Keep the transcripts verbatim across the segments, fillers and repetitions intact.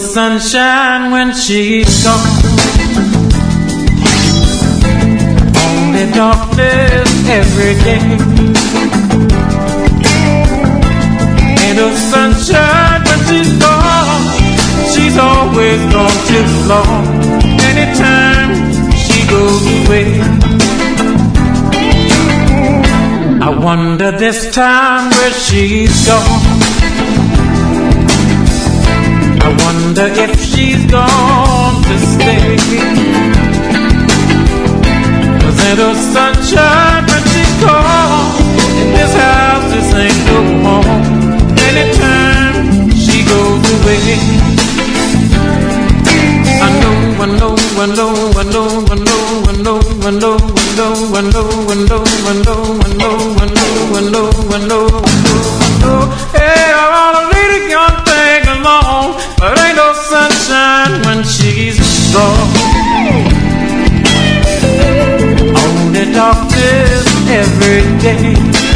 sunshine when she's gone. Only darkness every day. Ain't no sunshine when she's gone. She's always gone too long. Anytime she goes away, I wonder this time where she's gone. I wonder if she's gone to stay. 'Cause ain't no sunshine when she's gone. In this house this ain't no home. Anytime she goes away, I know, I know, I know, I know, I know, I know, I know, I know, I know, I know, I know, I know, I know, I know, I know, I know. Hey, I want a little young thing along, but ain't no sunshine when she's gone. Only darkness every day.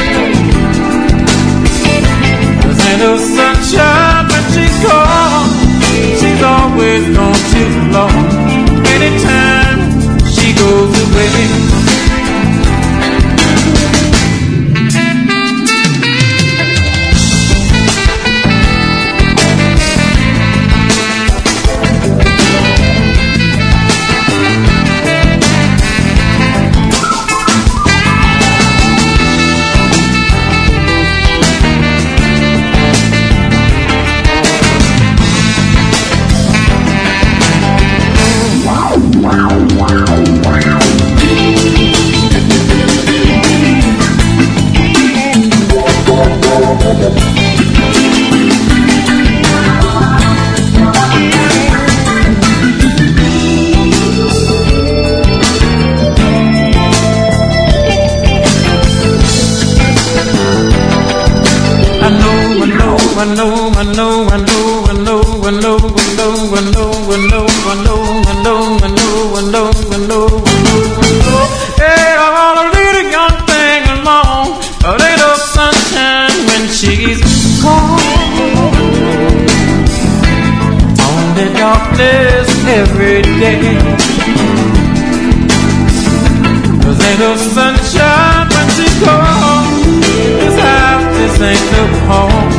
'Cause ain't no sunshine when she's gone. She's always gone too long. Anytime she goes away, I know, I know, I know, I know, I know, I know, I know, I know, I know, I know, I know, I know, I know, I know. Hey, I want a little young thing along, but ain't no sunshine when she's gone. Only darkness every day. 'Cause ain't no sunshine when she's gone. This house, this ain't no home.